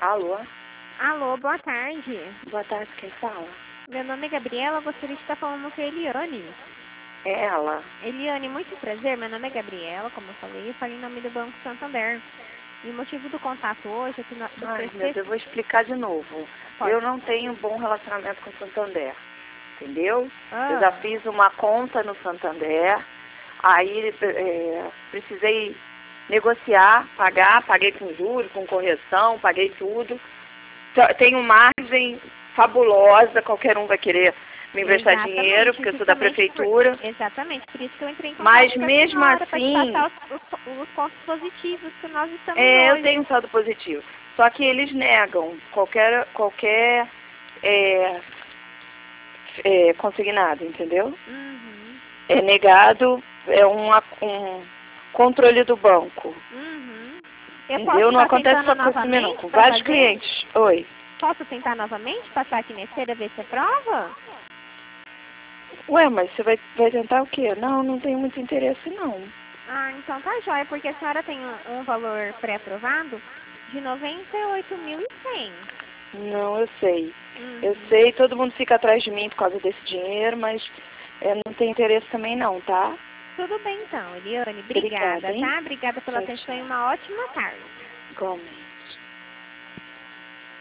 Alô? Alô, boa tarde. Boa tarde, quem fala? Meu nome é Gabriela, eu gostaria de estar falando com a Eliane. É ela. Eliane, muito prazer, meu nome é Gabriela, como eu falei, eu falei em nome do Banco Santander. E o motivo do contato hoje é que nós... Ai, meu Deus, eu vou explicar de novo. Pode. Eu não tenho bom relacionamento com o Santander, entendeu? Ah. Eu já fiz uma conta no Santander, aí precisei negociar, paguei com juros, com correção, paguei tudo. Tenho margem fabulosa, qualquer um vai querer me emprestar dinheiro, porque eu sou da prefeitura. Exatamente, por isso que eu entrei em contato Mas com a mesmo senhora, para te assim, passar os pontos positivos que nós estamos eu hoje. tenho um saldo positivo. Só que eles negam qualquer consignado, entendeu? Uhum. É negado, é um controle do banco. Uhum. Eu Entendeu? posso Não estar acontece só tentando com esse meu, não. novamente Com para vários fazer? clientes. Oi. Posso tentar novamente, passar aqui na esteira, ver se é prova? Ué, mas você vai tentar o quê? Não, não tenho muito interesse, não. Ah, então tá jóia, porque a senhora tem um valor pré-aprovado de 98.100. Não, eu sei. Uhum. Eu sei, todo mundo fica atrás de mim por causa desse dinheiro, mas não tem interesse também não, tá? Tudo bem então, Eliane. Obrigada, Obrigada, hein? tá? Obrigada pela Tchau, atenção tchau. e uma ótima tarde. Igualmente.